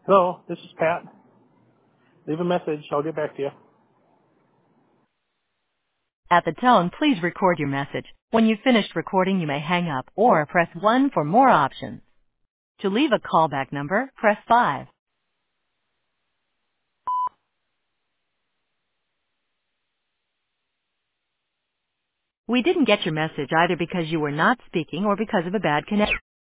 Hello, this is Pat. Leave a message. I'll get back to you. At the tone, please record your message. When you've finished recording, you may hang up or press 1 for more options. To leave a callback number, press 5. We didn't get your message either because you were not speaking or because of a bad connection.